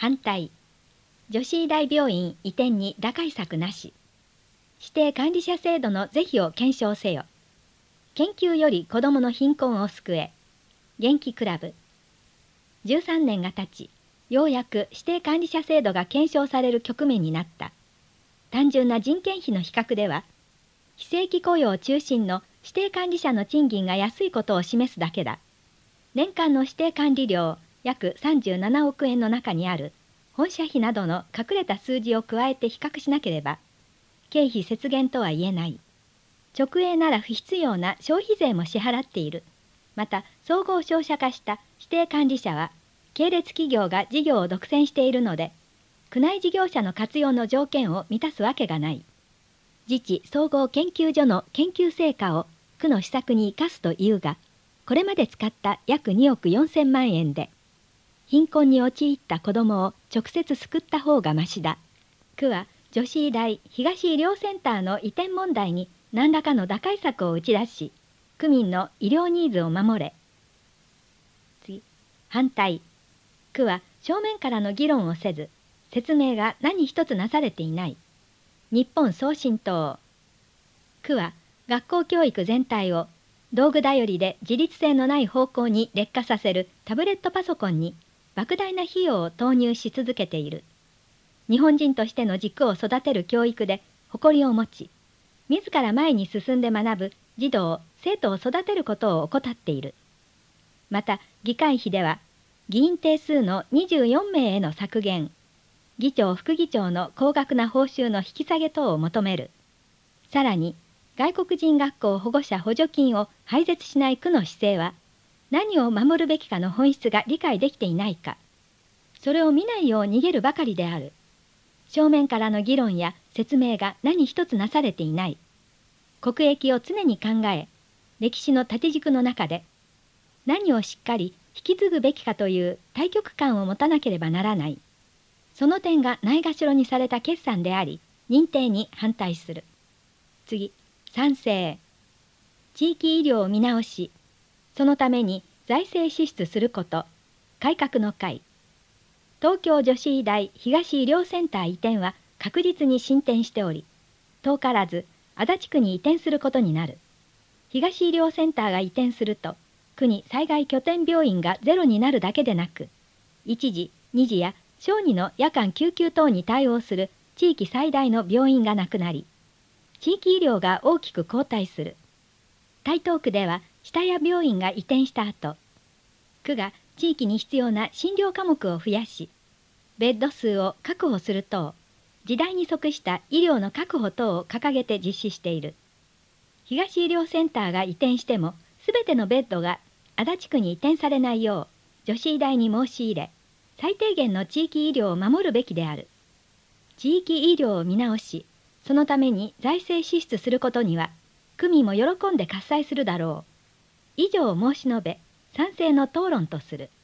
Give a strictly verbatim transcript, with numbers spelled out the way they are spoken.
反対。女子医大病院移転に打開策なし。指定管理者制度の是非を検証せよ。研究より子どもの貧困を救え。元気クラブ。じゅうさんねんが経ち、ようやく指定管理者制度が検証される局面になった。単純な人件費の比較では、非正規雇用中心の指定管理者の賃金が安いことを示すだけだ。年間の指定管理料約さんじゅうななおくえんの中にある本社費などの隠れた数字を加えて比較しなければ、経費節減とは言えない。直営なら不必要な消費税も支払っている。また、総合商社化した指定管理者は、系列企業が事業を独占しているので、区内事業者の活用の条件を満たすわけがない。自治総合研究所の研究成果を区の施策に生かすというが、これまで使った約におくよんせんまんえんで、貧困に陥った子どもを直接救った方がましだ。区は女子医大東医療センターの移転問題に何らかの打開策を打ち出し、区民の医療ニーズを守れ。次、反対。区は正面からの議論をせず、説明が何一つなされていない。日本送信党。区は学校教育全体を道具頼りで自立性のない方向に劣化させるタブレットパソコンに莫大な費用を投入し続けている。日本人としての軸を育てる教育で誇りを持ち、自ら前に進んで学ぶ児童、生徒を育てることを怠っている。また、議会費では、議員定数のにじゅうよんめいへの削減、議長、副議長の高額な報酬の引き下げ等を求める。さらに、外国人学校保護者補助金を廃絶しない区の姿勢は、何を守るべきかの本質が理解できていないか、それを見ないよう逃げるばかりである。正面からの議論や説明が何一つなされていない。国益を常に考え、歴史の縦軸の中で、何をしっかり引き継ぐべきかという大局観を持たなければならない。その点がないがしろにされた決算であり、認定に反対する。次、賛成。地域医療を見直し、そのために財政支出すること、改革の会。東京女子医大東医療センター移転は確実に進展しており、遠からず足立区に移転することになる。東医療センターが移転すると、区に災害拠点病院がゼロになるだけでなく、いちじ、にじや小児の夜間救急等に対応する地域最大の病院がなくなり、地域医療が大きく後退する。台東区では下谷病院が移転した後、区が地域に必要な診療科目を増やし、ベッド数を確保する等、時代に即した医療の確保等を掲げて実施している。東医療センターが移転しても、すべてのベッドが足立区に移転されないよう、女子医大に申し入れ、最低限の地域医療を守るべきである。地域医療を見直し、そのために財政支出することには、区民も喜んで喝采するだろう。以上を申し述べ、賛成の討論とする。